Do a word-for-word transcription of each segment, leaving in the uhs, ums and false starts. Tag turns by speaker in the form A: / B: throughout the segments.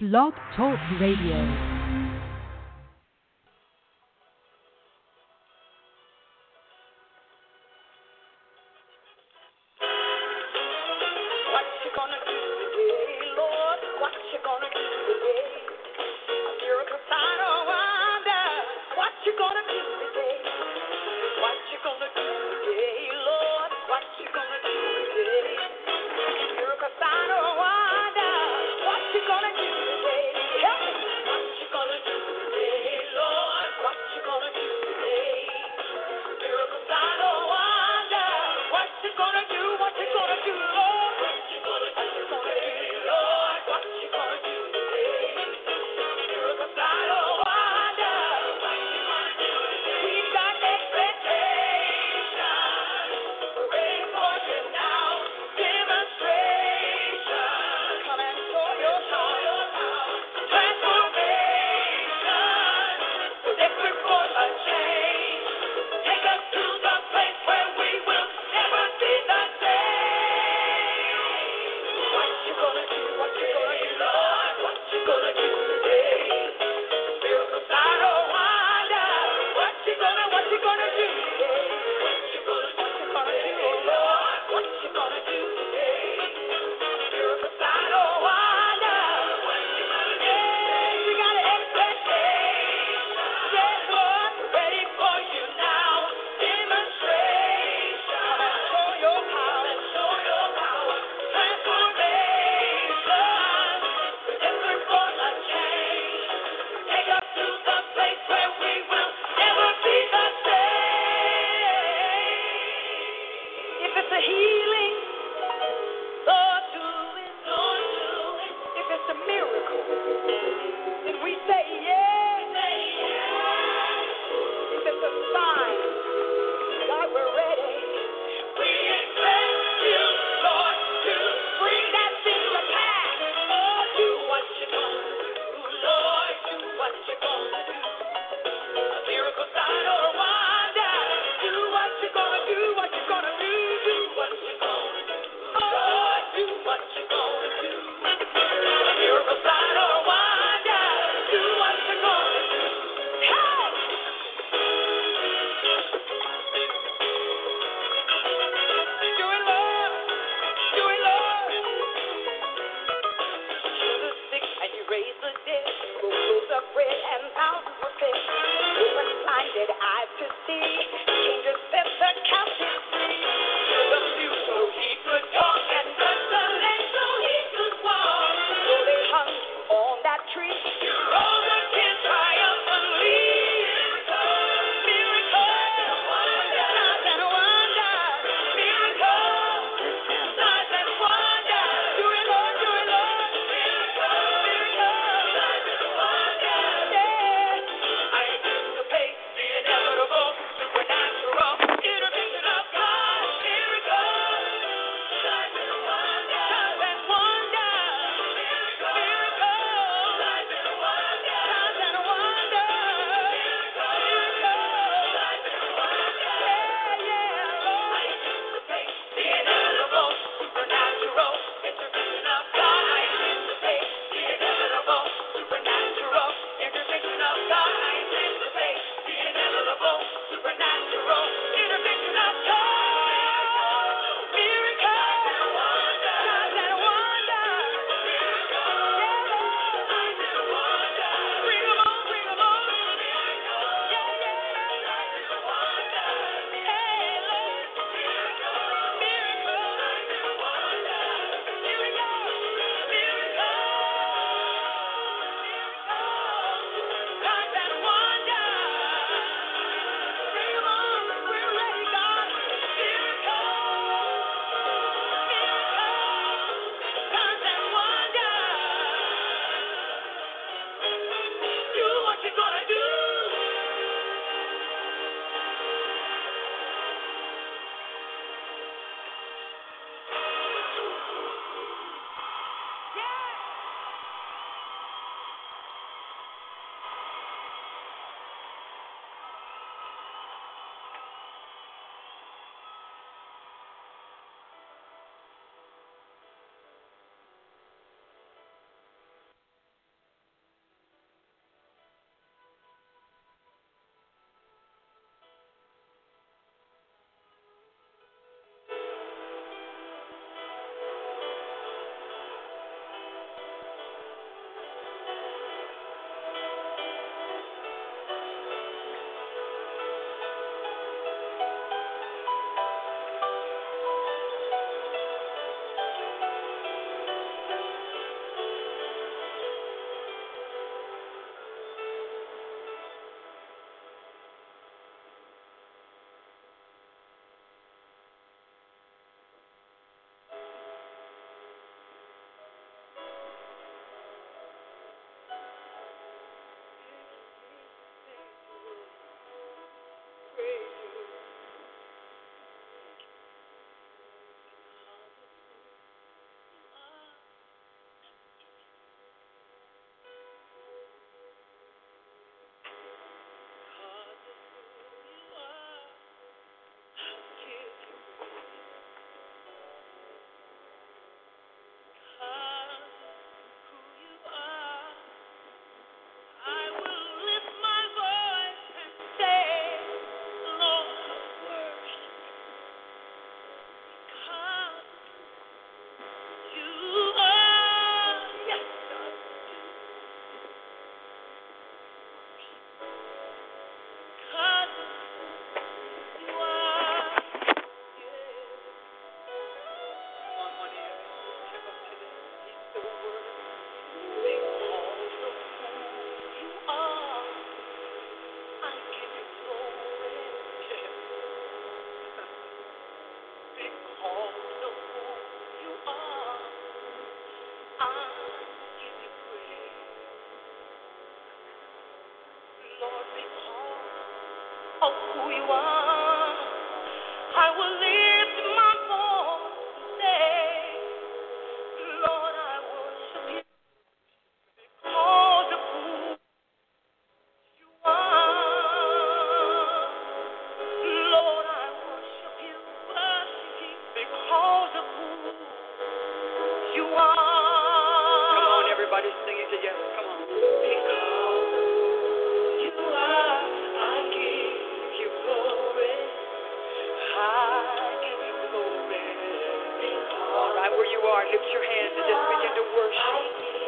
A: Blog Talk Radio.
B: Lord, because of who you are, I will lift my voice and say, Lord, I worship you because of who you are. Lord, I worship you, worship you because of who you are. Come on, everybody sing it together. Come on. Because you are, I give you glory. I give you glory. All right, where you are, lift your hands and just begin to worship.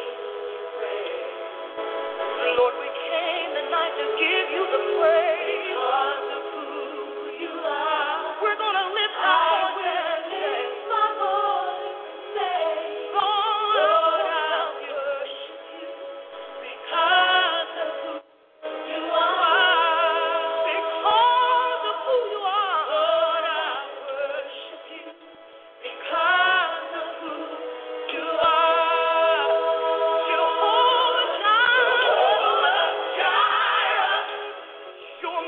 B: Lord, we came tonight to give you the praise because of who you are. We're going to lift our voices and say, Lord, I worship you because of who you are. Because of who you are. Lord, I worship you because of who you are. Jehovah Jireh, you're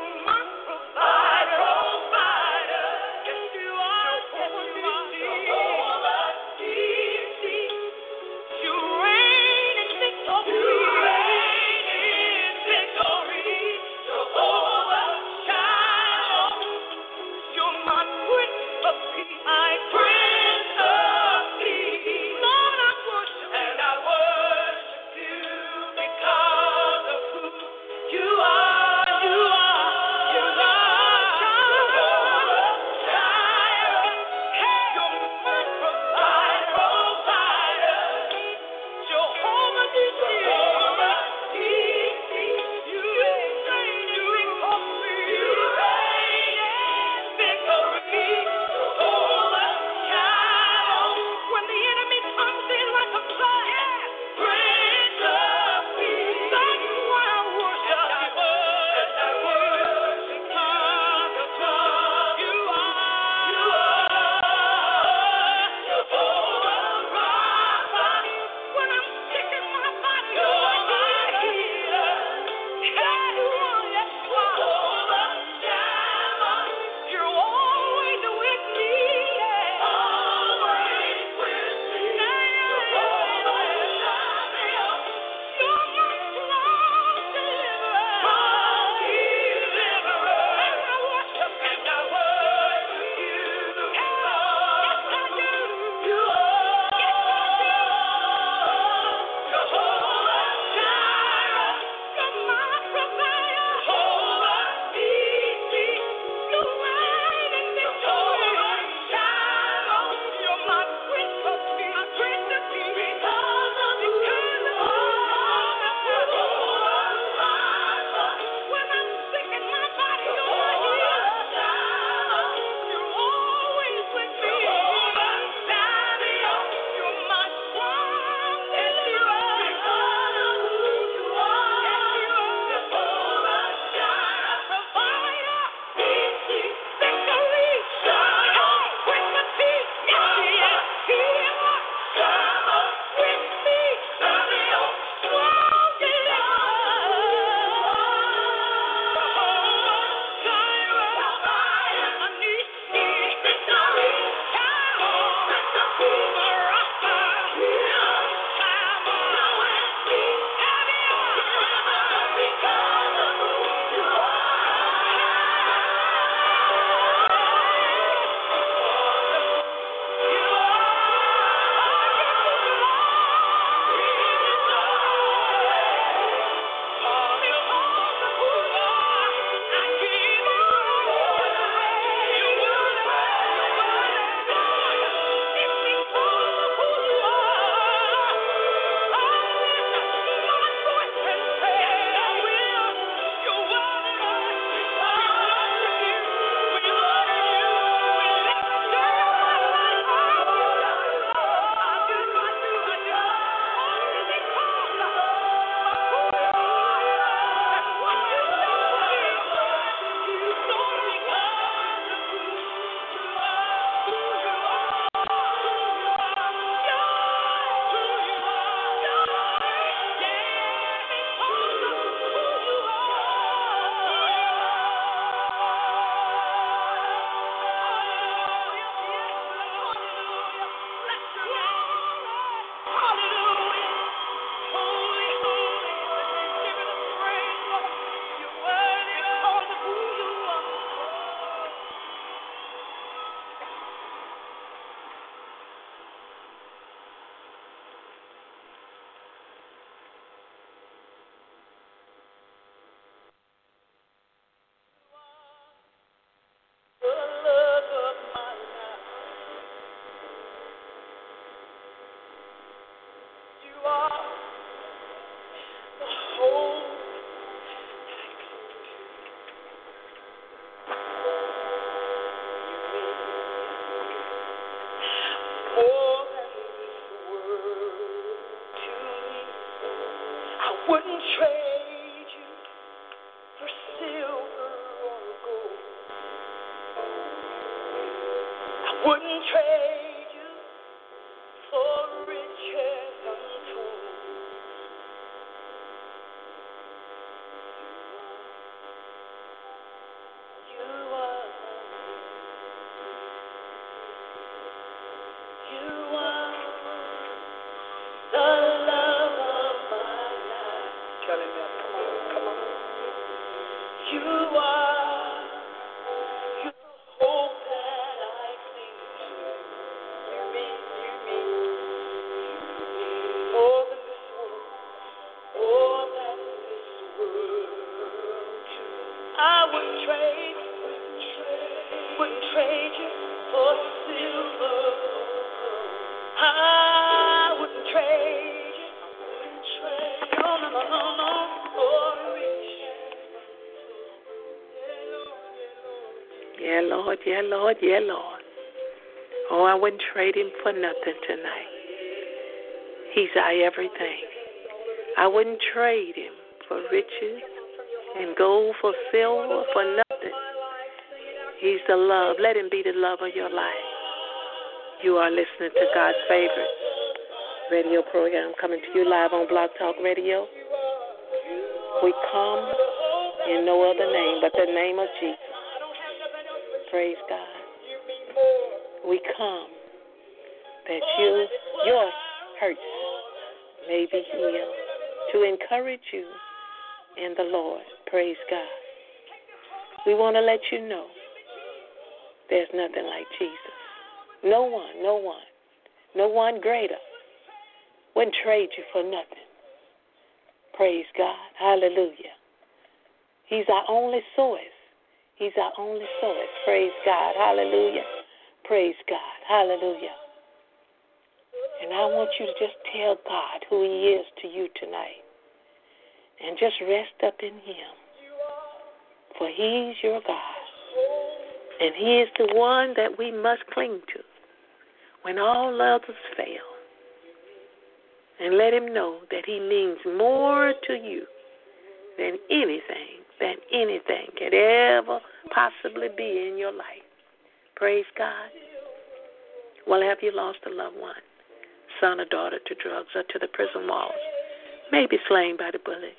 B: wouldn't trade you for silver or gold. I wouldn't trade you for riches untold. You are, you are the love of my life. Tell him that. Come on, come on. You are, you're the hope that I cling to. You mean, you mean, more than this world, more than this world. I wouldn't trade, wouldn't trade, wouldn't trade you for silver. I wouldn't trade you, wouldn't trade, no, no, no, no, no, for riches.
C: Yeah, Lord, yeah, Lord, yeah, Lord. Oh, I wouldn't trade him for nothing tonight. He's our everything. I wouldn't trade him for riches and gold, for silver, for nothing. He's the love. Let him be the love of your life. You are listening to God's favorite radio program coming to you live on Blog Talk Radio. We come in no other name but the name of Jesus. Praise God. We come that you, your hurts may be healed, to encourage you in the Lord. Praise God. We want to let you know there's nothing like Jesus. No one, no one, no one greater wouldn't trade you for nothing. Praise God. Hallelujah. He's our only source. He's our only source. Praise God. Hallelujah. Praise God. Hallelujah. And I want you to just tell God who he is to you tonight. And just rest up in him. For he's your God. And he is the one that we must cling to when all others fail. And let him know that he means more to you than anything, than anything could ever possibly be in your life. Praise God. Well, have you lost a loved one, son or daughter to drugs or to the prison walls, maybe slain by the bullets,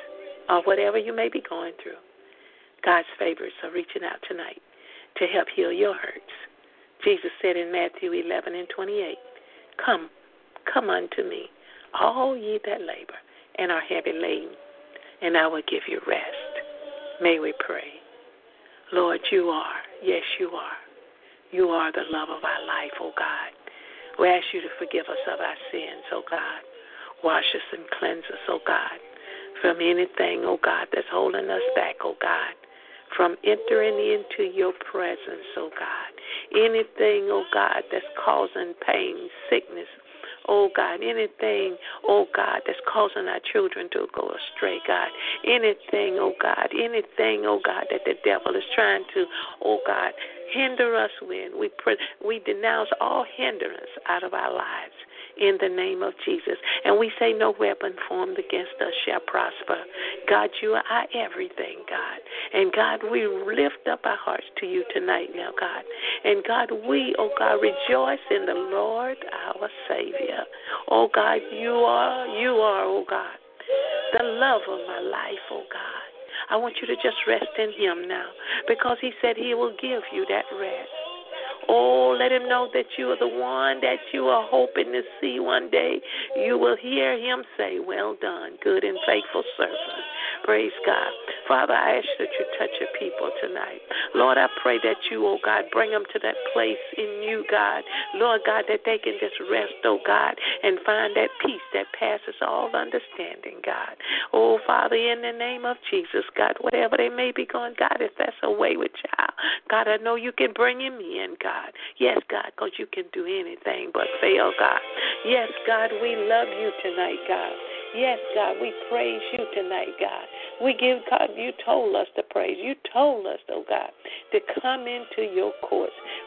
C: or whatever you may be going through? God's favorites are reaching out tonight to help heal your hurts. Jesus said in Matthew eleven and twenty-eight, Come, come unto me, all ye that labor and are heavy laden, and I will give you rest. May we pray. Lord, you are, yes, you are. You are the love of our life, oh God. We ask you to forgive us of our sins, oh God. Wash us and cleanse us, oh God, from anything, oh God, that's holding us back, oh God, from entering into your presence, oh God. Anything, oh God, that's causing pain, sickness, oh God, anything, oh God, that's causing our children to go astray, God. Anything, oh God, anything, oh God, that the devil is trying to, oh God, hinder us with. We pray, we denounce all hindrance out of our lives in the name of Jesus. And we say no weapon formed against us shall prosper. God, you are our everything, God. And God, we lift up our hearts to you tonight now, God. And God, we, oh God, rejoice in the Lord, our Savior. Oh God, you are, you are, oh God, the love of my life, oh God. I want you to just rest in him now, because he said he will give you that rest. Oh, let him know that you are the one that you are hoping to see one day. You will hear him say, well done, good and faithful servant. Praise God. Father, I ask that you touch your people tonight. Lord, I pray that you, oh God, bring them to that place in you, God. Lord God, that they can just rest, oh God, and find that peace that passes all understanding, God. Oh, Father, in the name of Jesus, God, whatever they may be going, God, if that's a wayward child, God, I know you can bring him in, God. Yes, God, because you can do anything but fail, God. Yes, God, we love you tonight, God. Yes, God, we praise you tonight, God. We give, God, you told us to praise. You told us, oh God, to come into your courts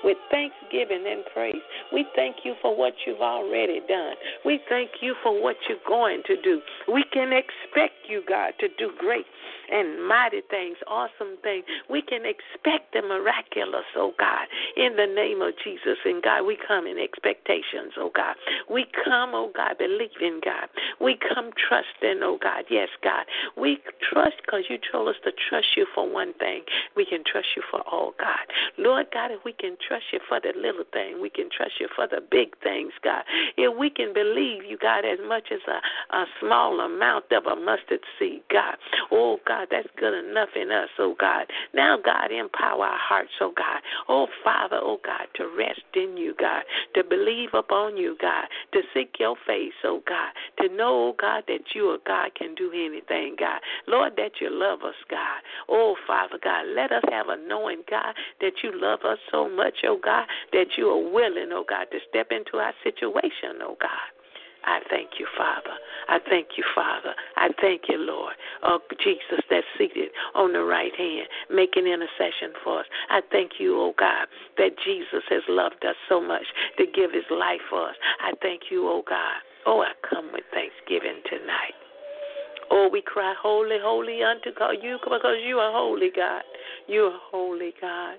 C: with thanksgiving and praise. We thank you for what you've already done. We thank you for what you're going to do. We can expect you, God, to do great and mighty things, awesome things. We can expect the miraculous, oh God, in the name of Jesus. And God, we come in expectations, oh God. We come, oh God, believing, God. We come trusting, oh God. Yes, God. We trust because you told us to trust you for one thing. We can trust you for all, God. Lord God, if we can trust you for the little thing, we can trust you for the big things, God. If we can believe you, God, as much as a, a small amount of a mustard seed, God. Oh, God, that's good enough in us, oh, God. Now, God, empower our hearts, oh, God. Oh, Father, oh, God, to rest in you, God, to believe upon you, God, to seek your face, oh, God, to know, oh, God, that you, oh, God, can do anything, God. Lord, that you love us, God. Oh, Father, God, let us have a knowing, God, that you love us so much, oh, God, that you are willing, oh, God, to step into our situation, oh, God. I thank you, Father. I thank you, Father. I thank you, Lord. Oh, Jesus, that's seated on the right hand, making intercession for us. I thank you, oh God, that Jesus has loved us so much to give his life for us. I thank you, oh God. Oh, I come with thanksgiving tonight. Oh, we cry, holy, holy unto God, you, because you are holy, God. You are holy, God.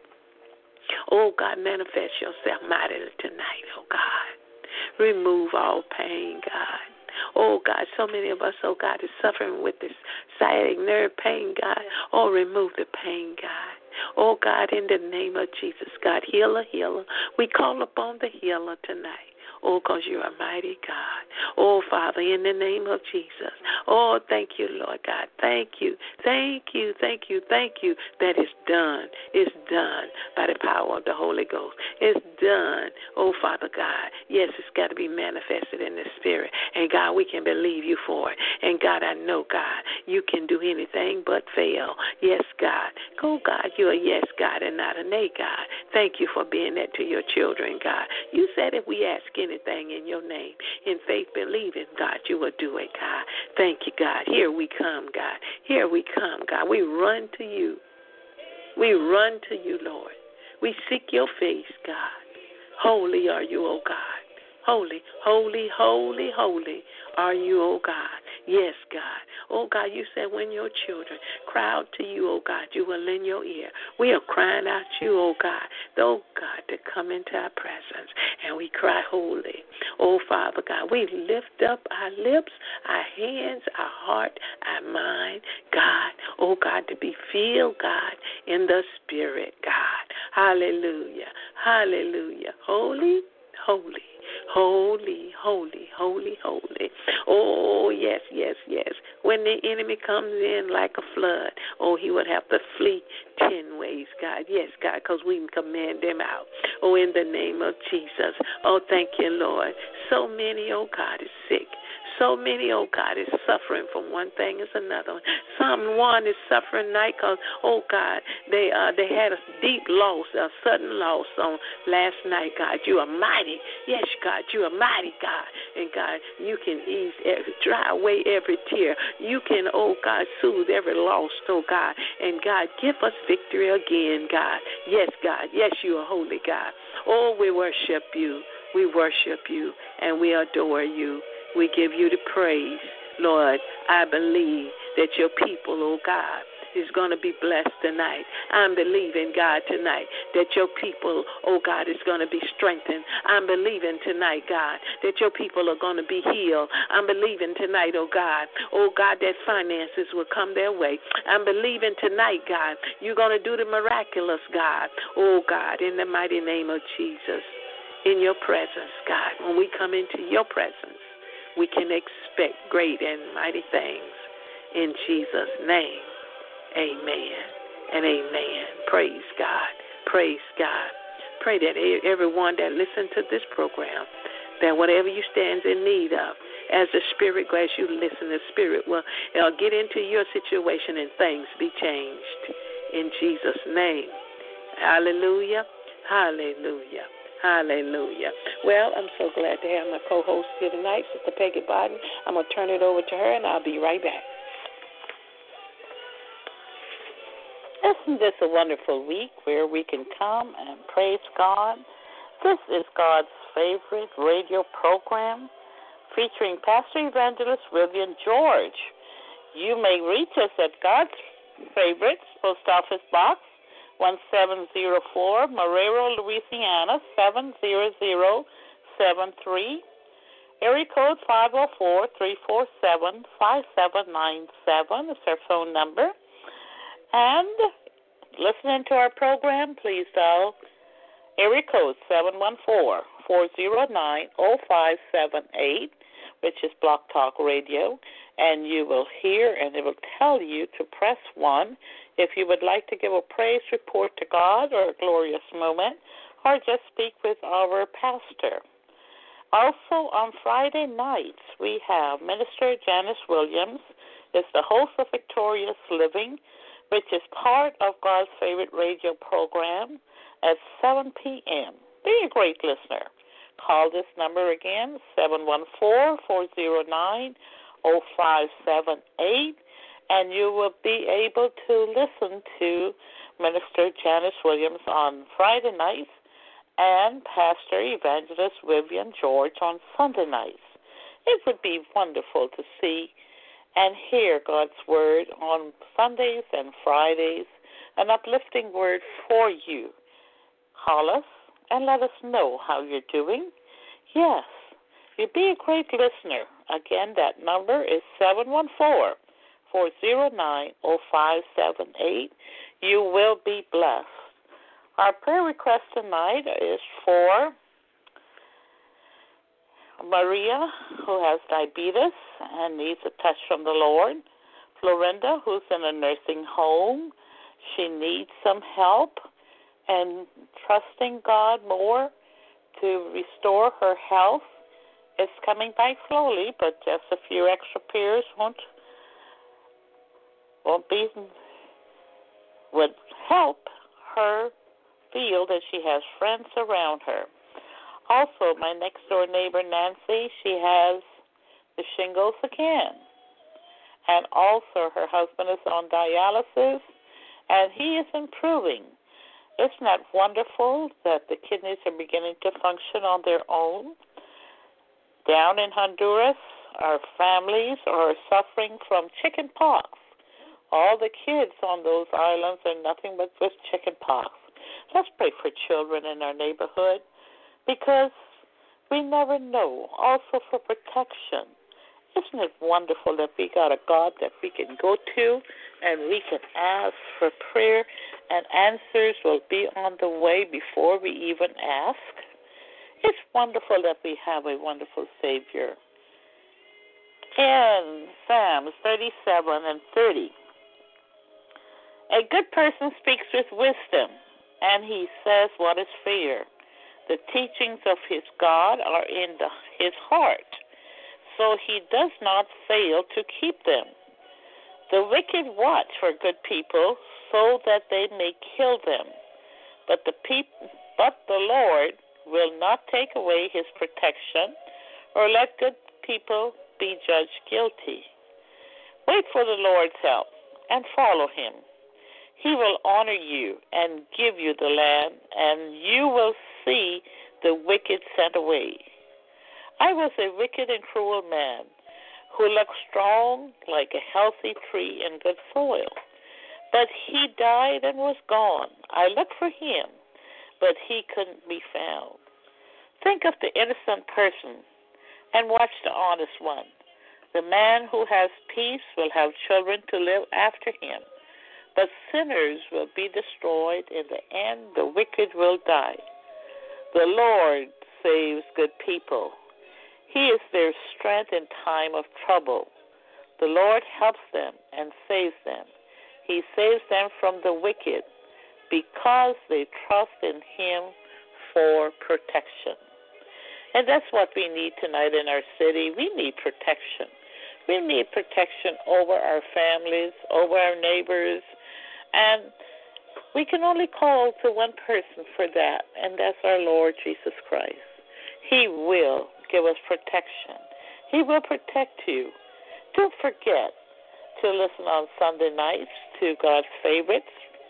C: Oh, God, manifest yourself mightily tonight, oh God. Remove all pain, God. Oh, God, so many of us, oh, God, is suffering with this sciatic nerve pain, God. Oh, remove the pain, God. Oh, God, in the name of Jesus, God, healer, healer. We call upon the healer tonight. Oh, because you're a mighty God. Oh, Father, in the name of Jesus. Oh, thank you, Lord God. Thank you. Thank you. Thank you. Thank you that it's done. It's done by the power of the Holy Ghost. It's done. Oh, Father God. Yes, it's got to be manifested in the Spirit. And, God, we can believe you for it. And, God, I know, God, you can do anything but fail. Yes, God. Oh, God, you're a yes, God, and not a nay, God. Thank you for being that to your children, God. You said if we ask anything, Anything in your name, in faith believing, God, you will do it, God. Thank you, God. Here we come, God. Here we come, God. We run to you. We run to you, Lord. We seek your face, God. Holy are you, O God. Holy, holy, holy, holy are you, O God. Yes, God. Oh, God, you said when your children cry out to you, oh, God, you will lend your ear. We are crying out to you, oh, God, oh, God, to come into our presence. And we cry holy. Oh, Father God, we lift up our lips, our hands, our heart, our mind, God, oh, God, to be filled, God, in the Spirit, God. Hallelujah. Hallelujah. Holy, holy. Holy, holy, holy, holy. Oh, yes, yes, yes. When the enemy comes in like a flood, oh, he would have to flee ten ways, God. Yes, God, because we can command them out. Oh, in the name of Jesus. Oh, thank you, Lord. So many, oh, God, is sick. So many, oh, God, is suffering from one thing as another. Someone is suffering night because, oh, God, they uh, they had a deep loss, a sudden loss on last night, God. You are mighty. Yes, God, you are mighty, God. And, God, you can ease, every, dry away every tear. You can, oh, God, soothe every loss, oh, God. And, God, give us victory again, God. Yes, God. Yes, you are holy, God. Oh, we worship you. We worship you, and we adore you. We give you the praise, Lord. I believe that your people, oh God, is going to be blessed tonight. I'm believing, God, tonight that your people, oh God, is going to be strengthened. I'm believing tonight, God, that your people are going to be healed. I'm believing tonight, oh God, oh God, that finances will come their way. I'm believing tonight, God, you're going to do the miraculous, God, oh God, in the mighty name of Jesus. In your presence, God, when we come into your presence, we can expect great and mighty things. In Jesus' name, amen and amen. Praise God. Praise God. Pray that everyone that listens to this program, that whatever you stand in need of, as the Spirit, as you listen, the Spirit will it'll get into your situation and things be changed. In Jesus' name. Hallelujah. Hallelujah. Hallelujah. Well, I'm so glad to have my co-host here tonight, Sister Peggy Barton. I'm going to turn it over to her, and I'll be right back.
D: Isn't this a wonderful week where we can come and praise God? This is God's favorite radio program featuring Pastor Evangelist William George. You may reach us at God's Favorites, Post Office Box one seven zero four, Marrero, Louisiana seven zero zero seven three. Area code five oh four, three four seven, five seven nine seven is our phone number. And listening to our program, please dial area code seven one four, four zero nine, zero five seven eight, which is Block Talk Radio, and you will hear and it will tell you to press one if you would like to give a praise report to God or a glorious moment, or just speak with our pastor. Also, on Friday nights, we have Minister Janice Williams is the host of Victorious Living, which is part of God's favorite radio program at seven p.m. Be a great listener. Call this number again, seven one four, four zero nine, zero five seven eight, and you will be able to listen to Minister Janice Williams on Friday nights and Pastor Evangelist William George on Sunday nights. It would be wonderful to see and hear God's word on Sundays and Fridays, an uplifting word for you. Call us and let us know how you're doing. Yes, you be a great listener. Again, that number is seven one four, four zero nine, zero five seven eight. You will be blessed. Our prayer request tonight is for Maria, who has diabetes and needs a touch from the Lord. Florinda, who's in a nursing home. She needs some help and trusting God more to restore her health. It's coming back slowly, but just a few extra prayers won't, won't be, would help her feel that she has friends around her. Also, my next-door neighbor, Nancy, she has the shingles again. And also, her husband is on dialysis, and he is improving. Isn't that wonderful that the kidneys are beginning to function on their own? Down in Honduras, our families are suffering from chicken pox. All the kids on those islands are nothing but with chicken pox. Let's pray for children in our neighborhood because we never know. Also for protection. Isn't it wonderful that we got a God that we can go to and we can ask for prayer and answers will be on the way before we even ask? It's wonderful that we have a wonderful Savior. In Psalms thirty-seven and thirty, a good person speaks with wisdom, and he says what is fair. The teachings of his God are in the, his heart, so he does not fail to keep them. The wicked watch for good people so that they may kill them, but the peop- but the Lord will not take away his protection or let good people be judged guilty. Wait for the Lord's help and follow him. He will honor you and give you the land, and you will see the wicked sent away. I was a wicked and cruel man who looked strong like a healthy tree in good soil. But he died and was gone. I looked for him, but he couldn't be found. Think of the innocent person and watch the honest one. The man who has peace will have children to live after him, but sinners will be destroyed. In the end, the wicked will die. The Lord saves good people. He is their strength in time of trouble. The Lord helps them and saves them. He saves them from the wicked because they trust in him for protection. And that's what we need tonight in our city. We need protection. We need protection over our families, over our neighbors, and we can only call to one person for that, and that's our Lord Jesus Christ. He will give us protection. He will protect you. Don't forget to listen on Sunday nights to God's Favorites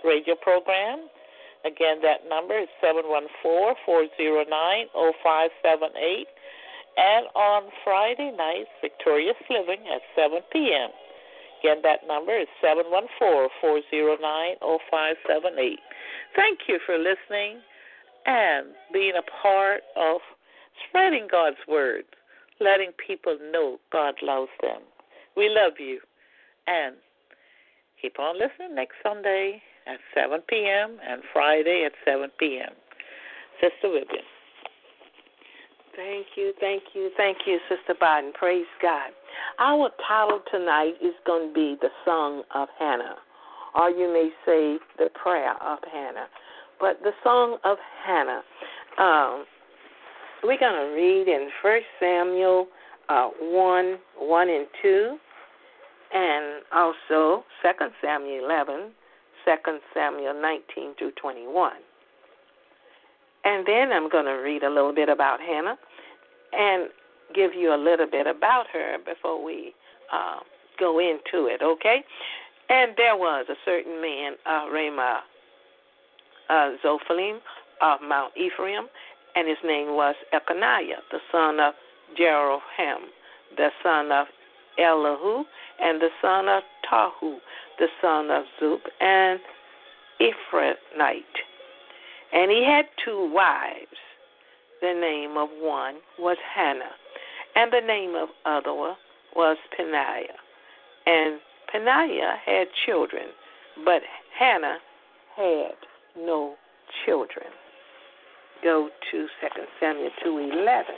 D: radio program. Again, that number is seven one four, four zero nine, zero five seven eight. And on Friday nights, Victorious Living at seven p.m. Again, that number is seven one four, four zero nine, zero five seven eight. Thank you for listening and being a part of spreading God's word, letting people know God loves them. We love you. And keep on listening next Sunday at seven p.m. and Friday at seven p.m. Sister Vivian.
C: Thank you, thank you, thank you, Sister Biden. Praise God. Our title tonight is going to be The Song of Hannah, or you may say The Prayer of Hannah. But the Song of Hannah, um, we're going to read in First Samuel uh, one, one and two, and also Second Samuel eleven, Second Samuel nineteen through twenty-one. And then I'm going to read a little bit about Hannah and give you a little bit about her before we uh, go into it, okay? And there was a certain man, uh, Ramah uh, Zophalim of Mount Ephraim, and his name was Elkanah, the son of Jeroham, the son of Elihu, and the son of Tahu, the son of Zub, and Ephrathite. And he had two wives. The name of one was Hannah, and the name of other was Peninnah. And Peninnah had children, but Hannah had no children. Go to Second Samuel two eleven.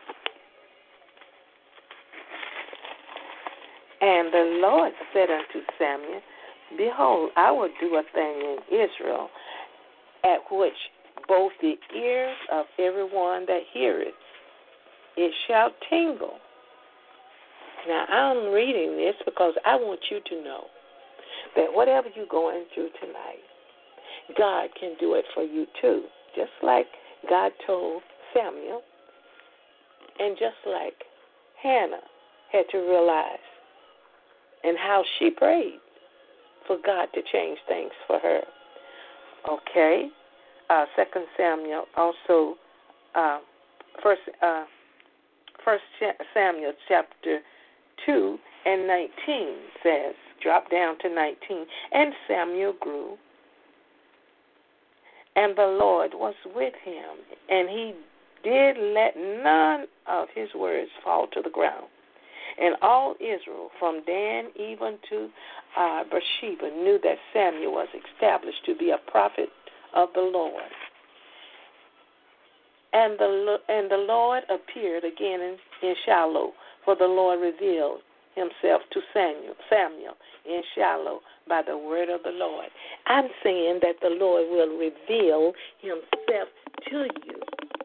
C: And the Lord said unto Samuel, Behold, I will do a thing in Israel, at which both the ears of everyone that heareth it shall tingle. Now, I'm reading this because I want you to know that whatever you're going through tonight, God can do it for you too. Just like God told Samuel, and just like Hannah had to realize, and how she prayed for God to change things for her. Okay, uh, Second Samuel also, uh, First uh, First Samuel chapter two and nineteen says, drop down to nineteen. And Samuel grew, and the Lord was with him, and he did let none of his words fall to the ground. And all Israel, from Dan even to uh, Beersheba, knew that Samuel was established to be a prophet of the Lord. And the and the Lord appeared again in, in Shiloh, for the Lord revealed himself to Samuel, Samuel in Shiloh by the word of the Lord. I'm saying that the Lord will reveal himself to you.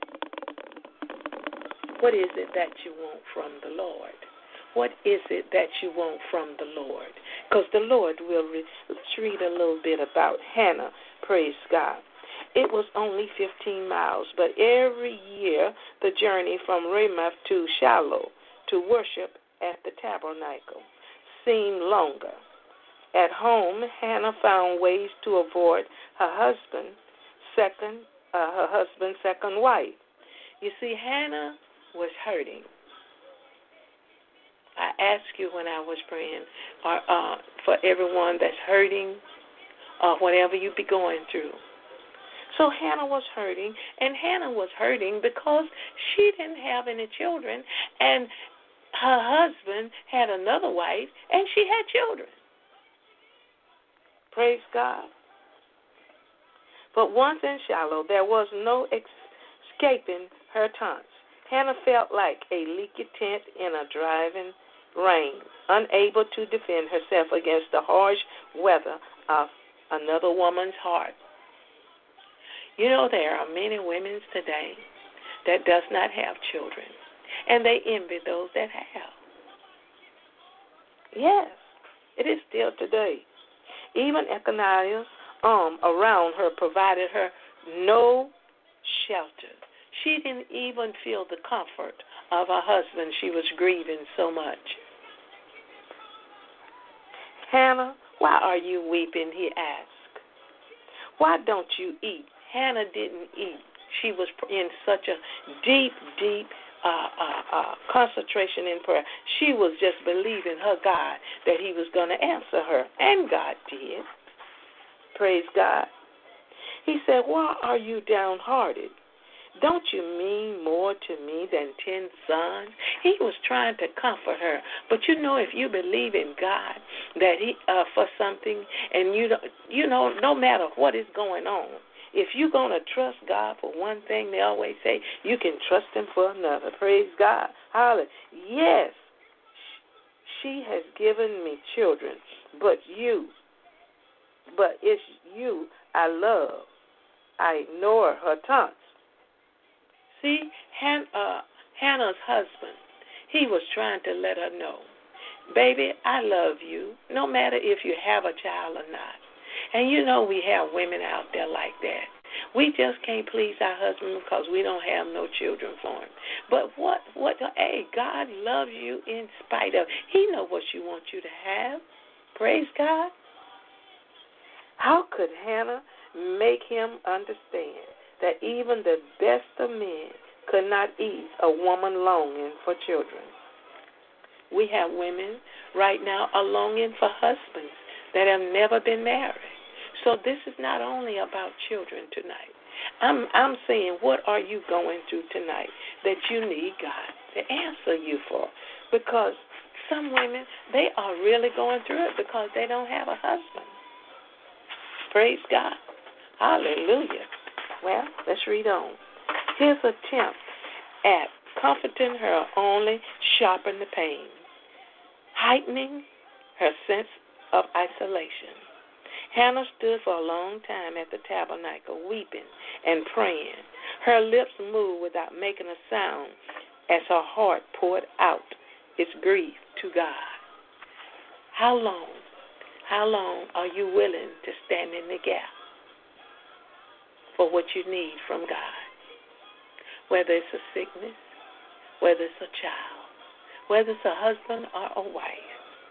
C: What is it that you want from the Lord? What is it that you want from the Lord? Because the Lord will read a little bit about Hannah, praise God. It was only fifteen miles, but every year the journey from Ramoth to Shiloh to worship at the tabernacle seemed longer. At home, Hannah found ways to avoid her husband, second, uh, her husband's second wife. You see, Hannah was hurting. I asked you when I was praying uh, uh, for everyone that's hurting or uh, whatever you be going through. So Hannah was hurting, and Hannah was hurting because she didn't have any children, and her husband had another wife, and she had children. Praise God. But once in Shiloh, there was no escaping her taunts. Hannah felt like a leaky tent in a driving rain, unable to defend herself against the harsh weather of another woman's heart. You know, there are many women today that does not have children, and they envy those that have. Yes, it is still today. Even Elkanah's arm around her provided her no shelter. She didn't even feel the comfort of her husband. She was grieving so much. Hannah, why are you weeping? He asked. Why don't you eat? Hannah didn't eat. She was in such a deep, deep uh, uh, uh, concentration in prayer. She was just believing her God that he was going to answer her, and God did. Praise God. He said, why are you downhearted? Don't you mean more to me than ten sons? He was trying to comfort her. But you know, if you believe in God that he uh, for something, and you don't, you know, no matter what is going on, if you're going to trust God for one thing, they always say you can trust him for another. Praise God. Hallelujah. Yes, she has given me children, but you, but it's you I love. I ignore her taunts. See, Han, uh, Hannah's husband, he was trying to let her know, baby, I love you, no matter if you have a child or not. And you know we have women out there like that. We just can't please our husband because we don't have no children for him. But what, what, hey, God loves you in spite of. He knows what you want you to have. Praise God. How could Hannah make him understand that even the best of men could not ease a woman longing for children? We have women right now are longing for husbands that have never been married. So this is not only about children tonight. I'm I'm saying, what are you going through tonight that you need God to answer you for? Because some women, they are really going through it because they don't have a husband. Praise God. Hallelujah. Well, let's read on. His attempt at comforting her only sharpened the pain, heightening her sense of isolation. Hannah stood for a long time at the tabernacle, weeping and praying. Her lips moved without making a sound as her heart poured out its grief to God. How long, how long are you willing to stand in the gap for what you need from God? Whether it's a sickness, whether it's a child, whether it's a husband or a wife.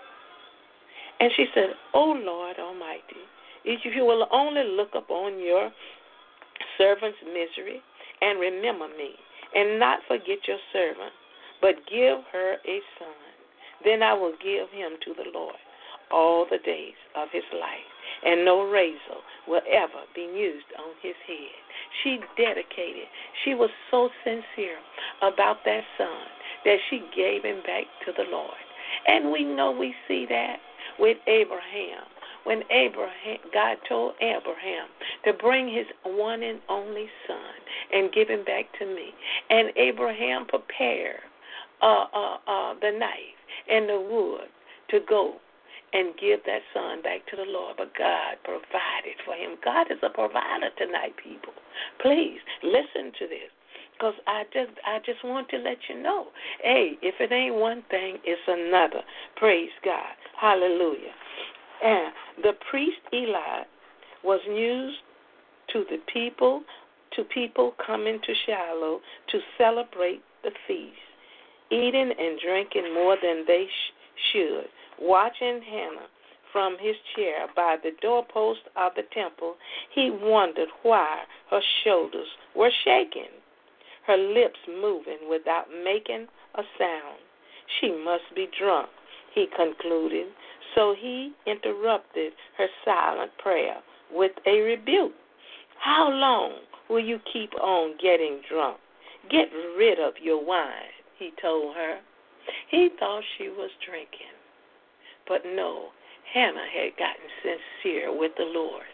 C: And she said, oh, Lord Almighty, if you will only look upon your servant's misery and remember me, and not forget your servant, but give her a son, then I will give him to the Lord all the days of his life, and no razor will ever be used on his head. She dedicated. She was so sincere about that son that she gave him back to the Lord. And we know we see that with Abraham. When Abraham, God told Abraham to bring his one and only son and give him back to me. And Abraham prepared uh, uh, uh, the knife and the wood to go and give that son back to the Lord. But God provided for him. God is a provider tonight, people. Please listen to this, because I just I just want to let you know, hey, if it ain't one thing, it's another. Praise God. Hallelujah. And the priest Eli was used to the people, to people coming to Shiloh to celebrate the feast, eating and drinking more than they sh- should. Watching Hannah from his chair by the doorpost of the temple, he wondered why her shoulders were shaking, her lips moving without making a sound. She must be drunk, he concluded, so he interrupted her silent prayer with a rebuke. How long will you keep on getting drunk? Get rid of your wine, he told her. He thought she was drinking. But no, Hannah had gotten sincere with the Lord.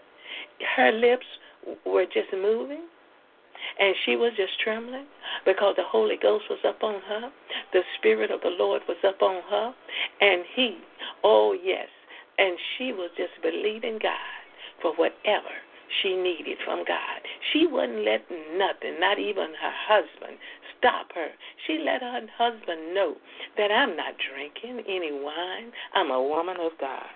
C: Her lips were just moving, and she was just trembling because the Holy Ghost was up on her. The Spirit of the Lord was up on her, and he, oh yes, and she was just believing God for whatever she needed from God. She wasn't letting nothing, not even her husband, stop her. She let her husband know that I'm not drinking any wine. I'm a woman of God.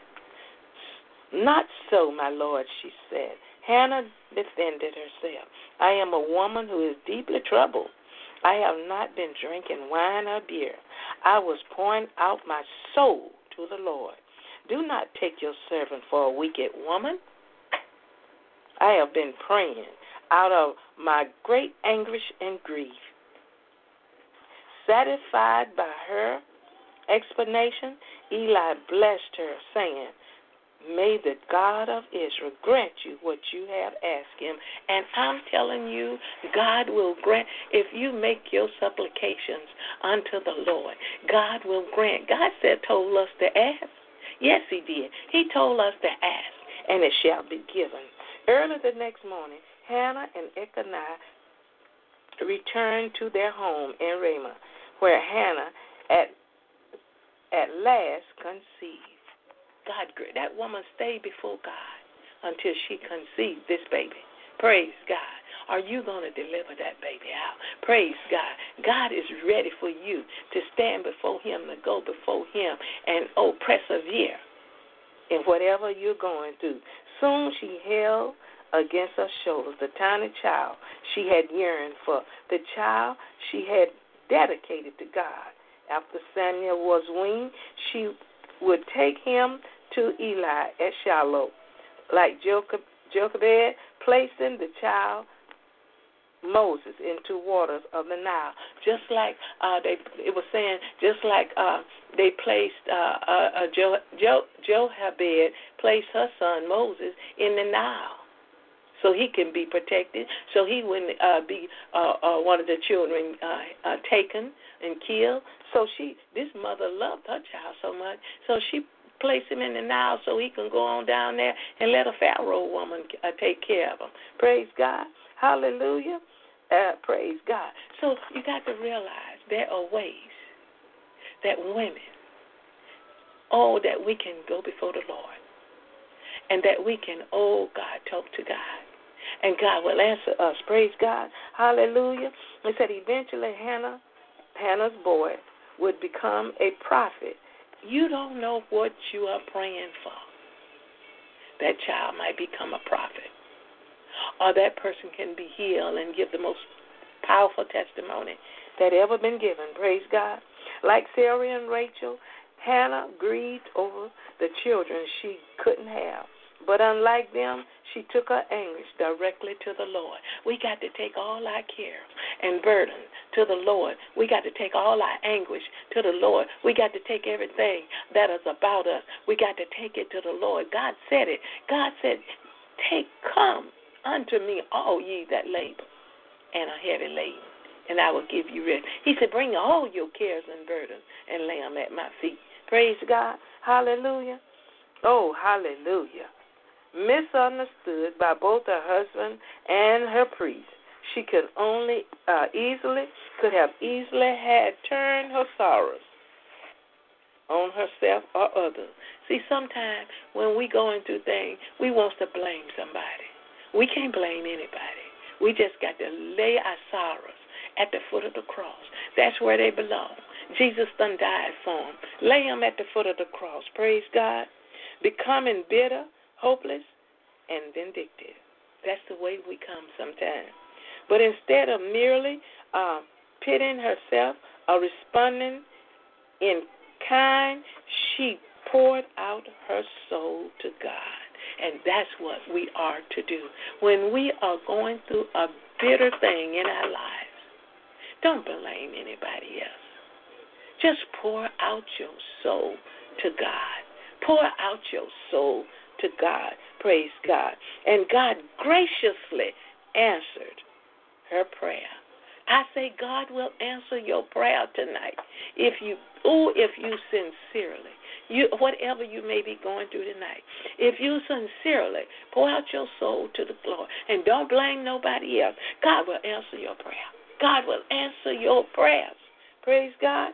C: Not so, my Lord, she said. Hannah defended herself. I am a woman who is deeply troubled. I have not been drinking wine or beer. I was pouring out my soul to the Lord. Do not take your servant for a wicked woman. I have been praying out of my great anguish and grief. Satisfied by her explanation, Eli blessed her, saying, may the God of Israel grant you what you have asked him. And I'm telling you, God will grant, if you make your supplications unto the Lord, God will grant. God said, told us to ask. Yes, he did. He told us to ask, and it shall be given. Early the next morning, Hannah and Elkanah returned to their home in Ramah, where Hannah at, at last conceived. God, that woman stayed before God until she conceived this baby. Praise God. Are you going to deliver that baby out? Praise God. God is ready for you to stand before him, to go before him, and, oh, persevere in whatever you're going through. Soon she held against her shoulders the tiny child she had yearned for, the child she had dedicated to God. After Samuel was weaned, she would take him to Eli at Shiloh, like Jochebed, placing the child Moses into waters of the Nile, just like uh, they it was saying, just like uh, they placed uh, uh, jo, jo, Jochebed placed her son Moses in the Nile, so he can be protected, so he wouldn't uh, be uh, uh, one of the children uh, uh, taken and killed. So she, this mother loved her child so much, so she place him in the Nile so he can go on down there and let a Pharaoh woman uh, take care of him. Praise God. Hallelujah. Uh, praise God. So you got to realize there are ways that women, oh, that we can go before the Lord and that we can, oh, God, talk to God. And God will answer us. Praise God. Hallelujah. He said eventually Hannah, Hannah's boy would become a prophet. You don't know what you are praying for. That child might become a prophet. Or that person can be healed and give the most powerful testimony that ever been given. Praise God. Like Sarah and Rachel, Hannah grieved over the children she couldn't have. But unlike them, she took her anguish directly to the Lord. We got to take all our care and burden to the Lord. We got to take all our anguish to the Lord. We got to take everything that is about us. We got to take it to the Lord. God said it. God said, take, come unto me, all ye that labor and are heavy laden, and I will give you rest. He said, bring all your cares and burdens and lay them at my feet. Praise God. Hallelujah. Oh, hallelujah. Misunderstood by both her husband and her priest, she could only uh, easily could have easily had turned her sorrows on herself or others. See, sometimes when we going through things, we want to blame somebody. We can't blame anybody. We just got to lay our sorrows at the foot of the cross. That's where they belong. Jesus done died for them. Lay them at the foot of the cross. Praise God. Becoming bitter, hopeless, and vindictive. That's the way we come sometimes. But instead of merely uh, pitying herself or responding in kind, she poured out her soul to God. And that's what we are to do. When we are going through a bitter thing in our lives, don't blame anybody else. Just pour out your soul to God. Pour out your soul to God. Praise God. And God graciously answered her prayer. I say God will answer your prayer tonight. If you, ooh, if you sincerely, you whatever you may be going through tonight, if you sincerely pour out your soul to the Lord and don't blame nobody else, God will answer your prayer. God will answer your prayers. Praise God.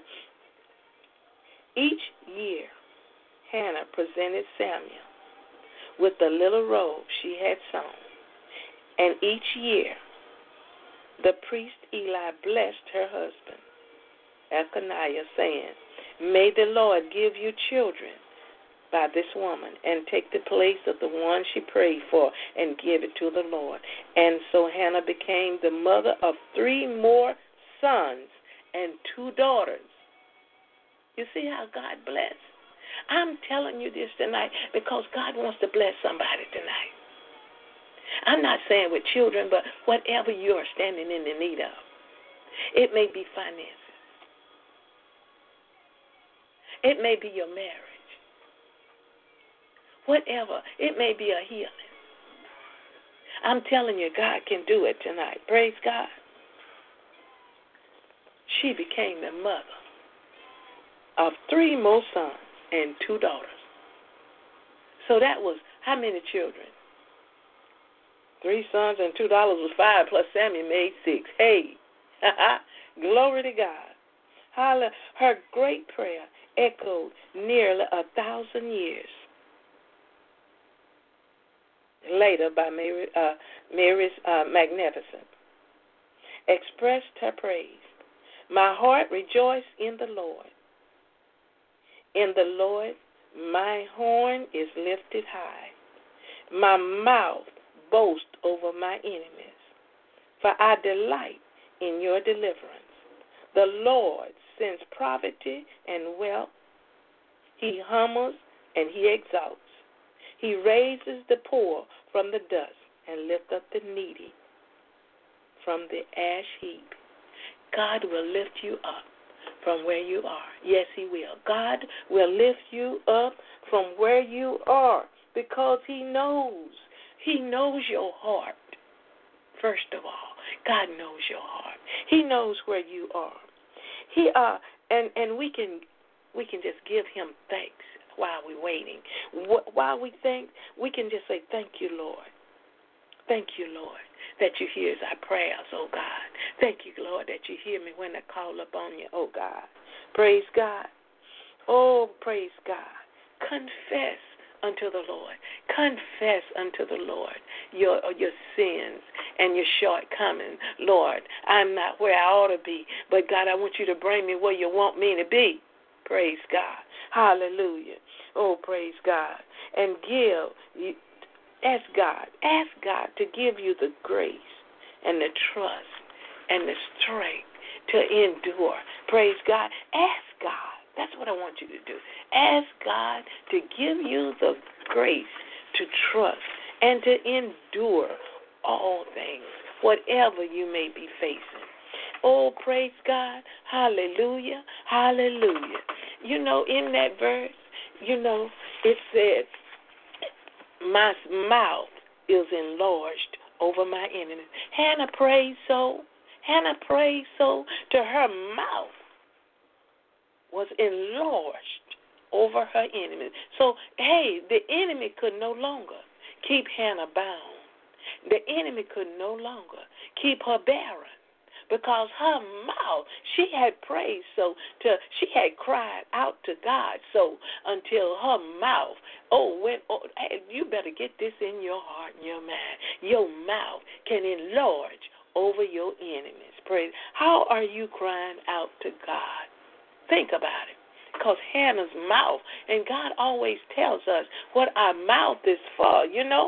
C: Each year, Hannah presented Samuel with the little robe she had sewn. And each year, the priest Eli blessed her husband, Elkanah, saying, may the Lord give you children by this woman and take the place of the one she prayed for and give it to the Lord. And so Hannah became the mother of three more sons and two daughters. You see how God blessed? I'm telling you this tonight because God wants to bless somebody tonight. I'm not saying with children, but whatever you are standing in the need of. It may be finances. It may be your marriage. Whatever. It may be a healing. I'm telling you, God can do it tonight. Praise God. She became the mother of three more sons and two daughters. So that was how many children? Three sons and two daughters was five, plus Samuel made six. Hey, glory to God. Hallelujah. Her great prayer echoed nearly a thousand years later by Mary, uh, Mary's uh, Magnificent, expressed her praise. My heart rejoiced in the Lord. In the Lord, my horn is lifted high. My mouth boasts over my enemies. For I delight in your deliverance. The Lord sends poverty and wealth. He humbles and he exalts. He raises the poor from the dust and lifts up the needy from the ash heap. God will lift you up from where you are. Yes, he will. God will lift you up from where you are because he knows. He knows your heart. First of all, God knows your heart. He knows where you are. He uh and and we can we can just give him thanks while we're waiting. While we think, we can just say, thank you, Lord. Thank you, Lord, that you hear our prayers, oh God. Thank you, Lord, that you hear me when I call upon you, oh God. Praise God. Oh, praise God. Confess unto the Lord. Confess unto the Lord your your sins and your shortcomings. Lord, I'm not where I ought to be, but God, I want you to bring me where you want me to be. Praise God. Hallelujah. Oh, praise God. And give, ask God, ask God to give you the grace and the trust and the strength to endure. Praise God. Ask God. That's what I want you to do. Ask God to give you the grace to trust and to endure all things, whatever you may be facing. Oh, praise God. Hallelujah. Hallelujah. You know, in that verse, you know, it says, my mouth is enlarged over my enemies. Hannah prayed so. Hannah prayed so to her mouth was enlarged over her enemies. So, hey, the enemy could no longer keep Hannah bound. The enemy could no longer keep her barren because her mouth, she had prayed so, to, she had cried out to God so until her mouth, oh, when, oh, hey, you better get this in your heart and your mind. Your mouth can enlarge over your enemies. Praise. How are you crying out to God? Think about it. Because Hannah's mouth, and God always tells us what our mouth is for, you know?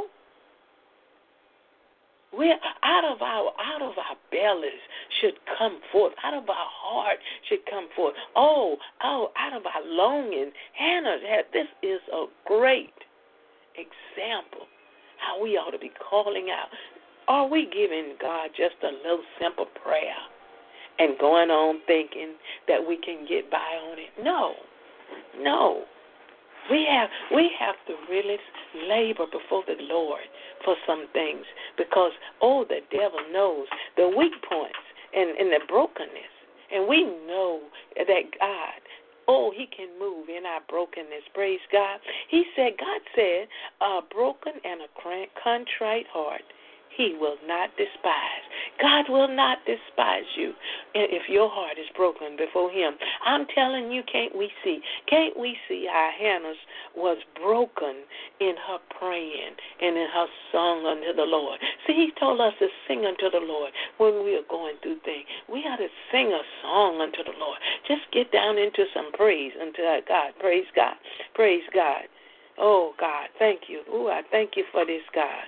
C: We're out of our out of our bellies should come forth. Out of our heart should come forth. Oh, oh, out of our longing. Hannah had this is a great example how we ought to be calling out. Are we giving God just a little simple prayer and going on thinking that we can get by on it? No, no. We have we have to really labor before the Lord for some things because, oh, the devil knows the weak points and, and the brokenness. And we know that God, oh, he can move in our brokenness. Praise God. He said, God said, a broken and a contrite heart he will not despise. God will not despise you if your heart is broken before him. I'm telling you, can't we see? Can't we see how Hannah was broken in her praying and in her song unto the Lord? See, he told us to sing unto the Lord when we are going through things. We got to sing a song unto the Lord. Just get down into some praise unto God. Praise God. Praise God. Oh, God, thank you. Oh, I thank you for this, God.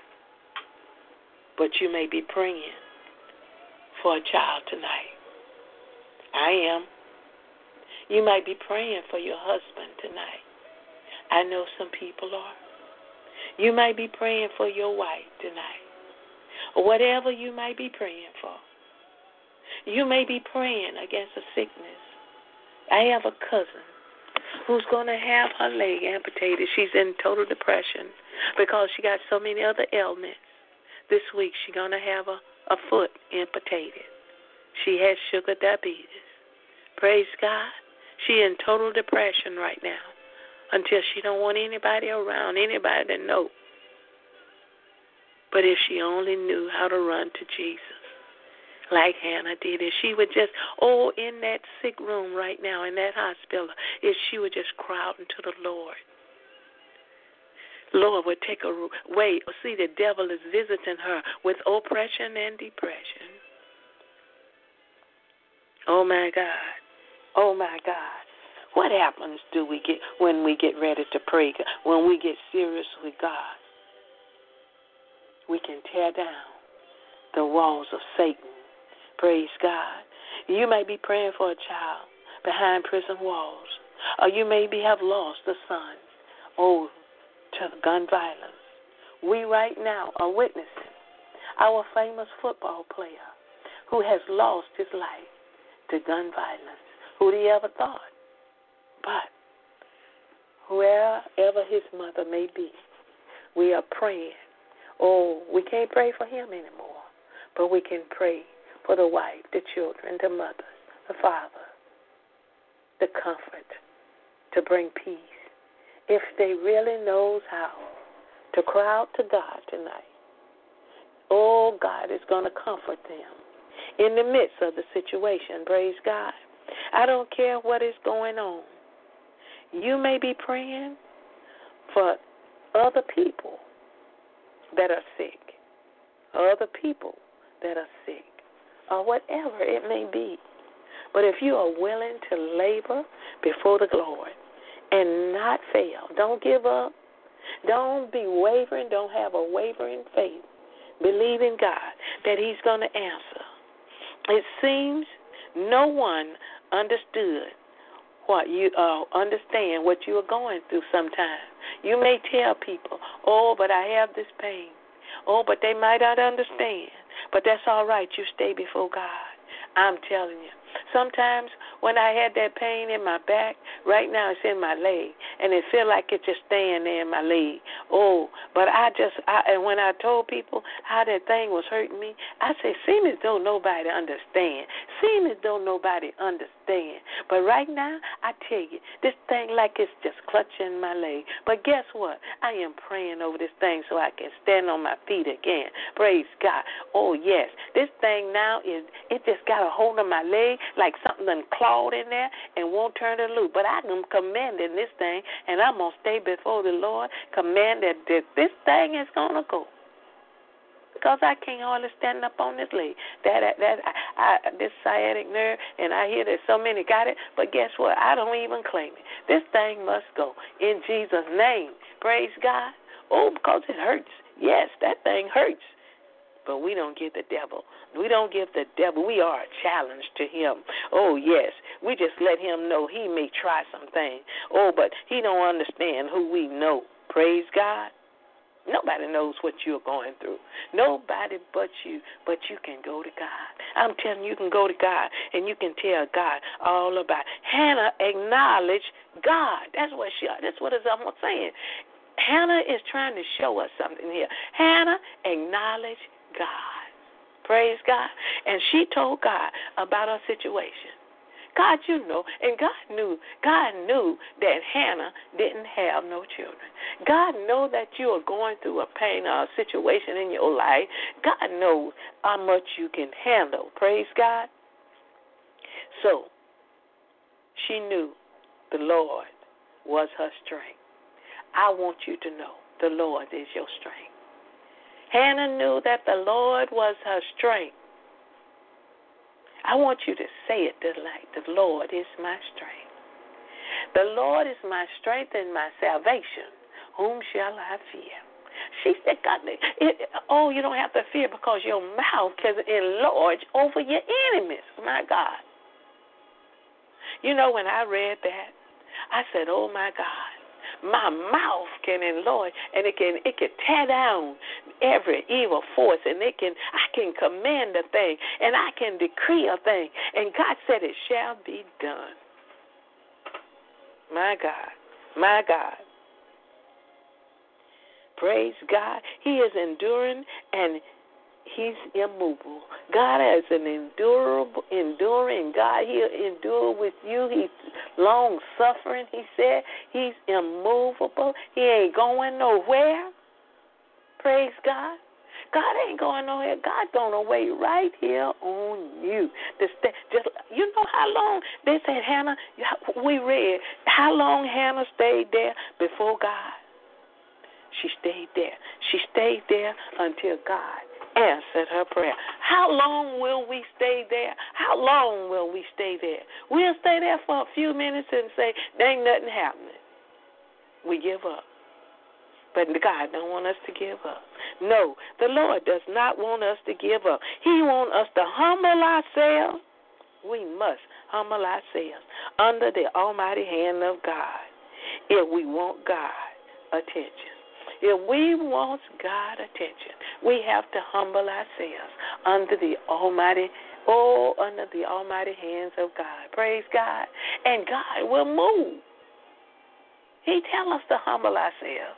C: But you may be praying for a child tonight. I am. You might be praying for your husband tonight. I know some people are. You might be praying for your wife tonight. or whatever you might be praying for. You may be praying against a sickness. I have a cousin who's going to have her leg amputated. She's in total depression because she got so many other ailments. This week she's going to have a, a foot amputated. She has sugar diabetes. Praise God. She in total depression right now until she don't want anybody around, anybody to know. But if she only knew how to run to Jesus like Hannah did, if she would just, oh, in that sick room right now, in that hospital, if she would just cry out unto the Lord. Lord would take away. See, the devil is visiting her with oppression and depression. Oh, my God. Oh, my God. What happens do we get when we get ready to pray, when we get serious with God? We can tear down the walls of Satan. Praise God. You may be praying for a child behind prison walls, or you maybe have lost a son, oh, to gun violence. We right now are witnessing our famous football player who has lost his life to gun violence. Who'd he ever thought? But whoever his mother may be, we are praying. Oh, we can't pray for him anymore, but we can pray for the wife, the children, the mothers, the father, the comfort, to bring peace. If they really knows how to cry out to God tonight, oh, God is going to comfort them in the midst of the situation. Praise God. I don't care what is going on. You may be praying for other people that are sick, other people that are sick, or whatever it may be. But if you are willing to labor before the Lord and not fail, don't give up, don't be wavering, don't have a wavering faith. Believe in God that He's going to answer. It seems no one understood what you uh, understand what you are going through sometimes. You may tell people, oh, but I have this pain. Oh, but they might not understand. But that's all right. You stay before God. I'm telling you. Sometimes when I had that pain in my back, right now it's in my leg, and it feel like it's just staying there in my leg. Oh, but I just, I, and when I told people how that thing was hurting me, I said, seem as though nobody understand. Seem as though nobody understand. But right now, I tell you, this thing like it's just clutching my leg. But guess what? I am praying over this thing so I can stand on my feet again. Praise God. Oh, yes. This thing now is, it just got a hold of my leg like something done clawed in there and won't turn it loose. But I am commanding this thing, and I'm going to stay before the Lord, command that, that this thing is going to go. Because I can't hardly stand up on this leg. That, that, that I, I, this sciatic nerve, and I hear that so many got it, but guess what? I don't even claim it. This thing must go in Jesus' name. Praise God. Oh, because it hurts. Yes, that thing hurts. But we don't give the devil. We don't give the devil. We are a challenge to him. Oh, yes. We just let him know he may try some things. Oh, but he don't understand who we know. Praise God. Nobody knows what you're going through. Nobody but you. But you can go to God. I'm telling you, you can go to God, and you can tell God all about it. Hannah acknowledged God. That's what she. That's what I'm saying. Hannah is trying to show us something here. Hannah acknowledged God. Praise God. And she told God about her situation. God, you know, and God knew, God knew that Hannah didn't have no children. God knows that you are going through a pain or a situation in your life. God knows how much you can handle. Praise God. So she knew the Lord was her strength. I want you to know the Lord is your strength. Hannah knew that the Lord was her strength. I want you to say it tonight. The Lord is my strength. The Lord is my strength and my salvation. Whom shall I fear? She said, God, it, oh, you don't have to fear because your mouth can enlarge over your enemies. My God. You know, when I read that, I said, oh, my God. my mouth can enlarge, and it can it can tear down every evil force, and it can I can command a thing, and I can decree a thing, and God said it shall be done. My God, my God. Praise God. He is enduring, and He's immovable. God is an endurable, enduring God. He'll endure with you. He's long-suffering, he said. He's immovable. He ain't going nowhere. Praise God. God ain't going nowhere. God's going to wait right here on you. To stay, just, you know how long they said Hannah, we read, how long Hannah stayed there before God? She stayed there. She stayed there until God answered her prayer. How long will we stay there? How long will we stay there? We'll stay there for a few minutes and say, there ain't nothing happening. We give up. But God don't want us to give up. No, the Lord does not want us to give up. He wants us to humble ourselves. We must humble ourselves under the almighty hand of God if we want God attention. If we want God attention, we have to humble ourselves under the almighty, oh, under the almighty hands of God. Praise God. And God will move. He tell us to humble ourselves.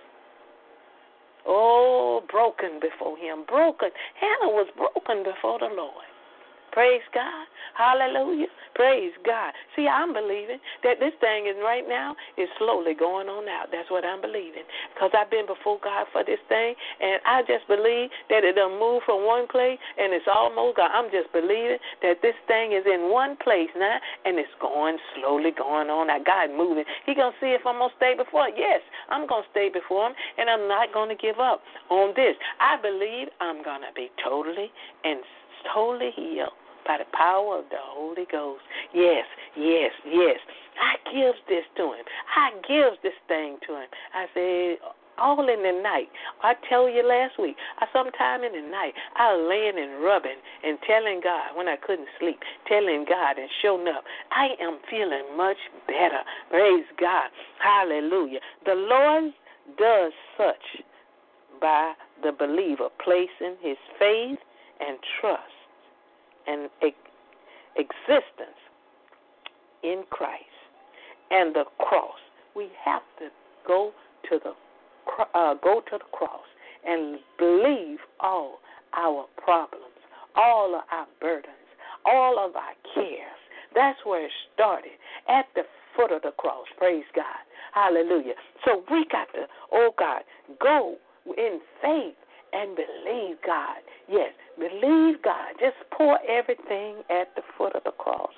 C: Oh, broken before Him. Broken. Hannah was broken before the Lord. Praise God. Hallelujah. Praise God. See, I'm believing that this thing is right now is slowly going on out. That's what I'm believing. Because I've been before God for this thing, and I just believe that it'll move from one place, and it's almost gone. I'm just believing that this thing is in one place now, and it's going slowly going on out. God moving. He going to see if I'm going to stay before Him. Yes, I'm going to stay before Him, and I'm not going to give up on this. I believe I'm going to be totally and totally healed by the power of the Holy Ghost. Yes, yes, yes. I gives this to Him. I gives this thing to Him. I say, all in the night. I told you last week, I sometime in the night, I was laying and rubbing and telling God when I couldn't sleep, telling God and showing up. I am feeling much better. Praise God. Hallelujah. The Lord does such by the believer placing his faith and trust and existence in Christ and the cross. We have to go to the uh, go to the cross and believe all our problems, all of our burdens, all of our cares. That's where it started, at the foot of the cross. Praise God. Hallelujah. So we got to, oh God, go in faith and believe God. Yes, believe God. Just pour everything at the foot of the cross.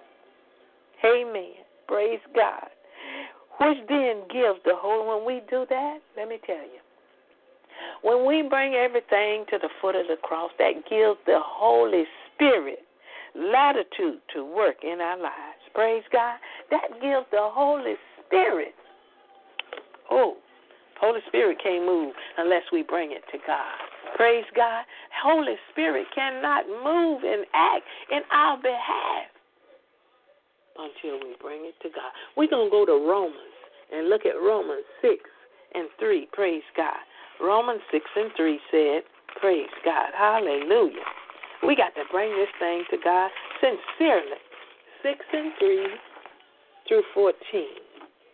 C: Amen. Praise God. Which then gives the Holy, when we do that, let me tell you, when we bring everything to the foot of the cross, that gives the Holy Spirit latitude to work in our lives. Praise God. That gives the Holy Spirit, oh, Holy Spirit can't move unless we bring it to God. Praise God. Holy Spirit cannot move and act in our behalf until we bring it to God. We're going to go to Romans and look at Romans six and three. Praise God. Romans six and three said, praise God. Hallelujah. We got to bring this thing to God sincerely. six and three through fourteen.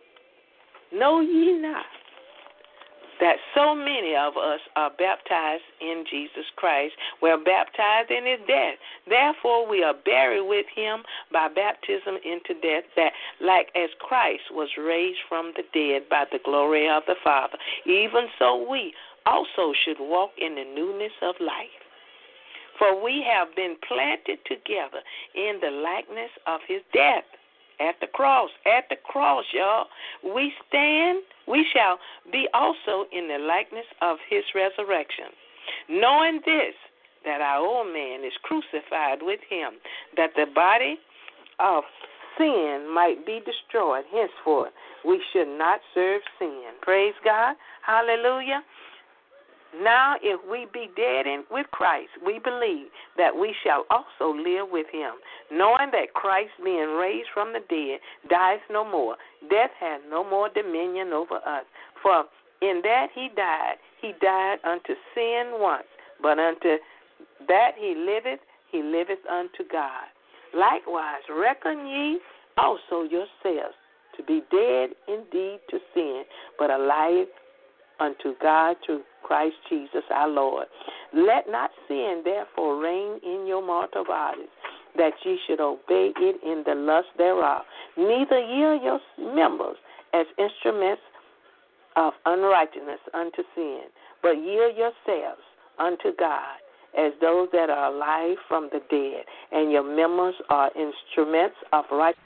C: Know ye not that so many of us are baptized in Jesus Christ? We're baptized in His death. Therefore, we are buried with Him by baptism into death, that like as Christ was raised from the dead by the glory of the Father, even so we also should walk in the newness of life. For we have been planted together in the likeness of His death. At the cross, at the cross, y'all, we stand, we shall be also in the likeness of His resurrection, knowing this, that our old man is crucified with Him, that the body of sin might be destroyed. Henceforth, we should not serve sin. Praise God. Hallelujah. Now, if we be dead in, with Christ, we believe that we shall also live with him, knowing that Christ, being raised from the dead, dies no more. Death has no more dominion over us. For in that he died, he died unto sin once, but unto that he liveth, he liveth unto God. Likewise, reckon ye also yourselves to be dead indeed to sin, but alive unto God through Christ Jesus our Lord. Let not sin therefore reign in your mortal bodies, that ye should obey it in the lust thereof. Neither yield your members as instruments of unrighteousness unto sin, but yield yourselves unto God as those that are alive from the dead, and your members are instruments of righteousness.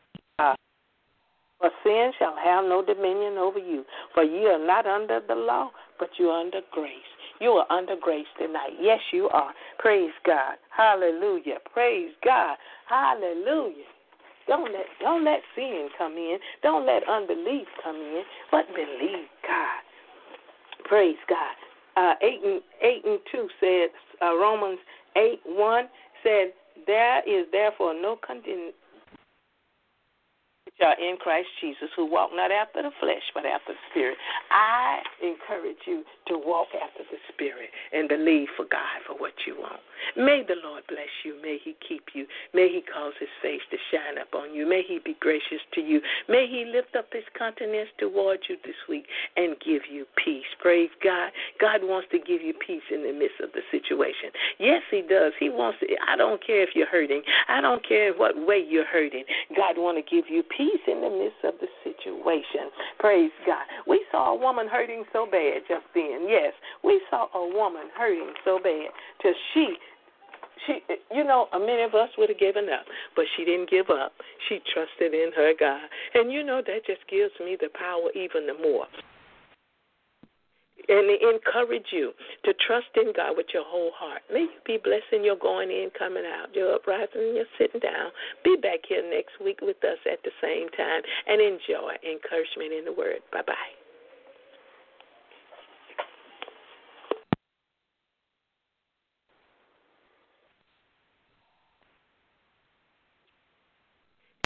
C: For sin shall have no dominion over you, for you are not under the law, but you are under grace. You are under grace tonight. Yes, you are. Praise God. Hallelujah. Praise God. Hallelujah. Don't let don't let sin come in. Don't let unbelief come in, but believe God. Praise God. Uh, eight and eight and two said uh, Romans eight one said, there is therefore no condemnation are in Christ Jesus, who walk not after the flesh, but after the Spirit. I encourage you to walk after the Spirit and believe for God for what you want. May the Lord bless you. May he keep you. May he cause his face to shine up on you. May he be gracious to you. May he lift up his countenance towards you this week and give you peace. Praise God. God wants to give you peace in the midst of the situation. Yes, he does. He wants to. I don't care if you're hurting. I don't care what way you're hurting. God wants to give you peace in the midst of the situation. Praise God. We saw a woman hurting so bad just then. Yes, we saw a woman hurting so bad till she, she, you know, many of us would have given up, but she didn't give up. She trusted in her God. And, you know, that just gives me the power even the more. And encourage you to trust in God with your whole heart. May you be blessed in your going in, coming out, your uprising, and your sitting down. Be back here next week with us at the same time and enjoy encouragement in the Word. Bye-bye.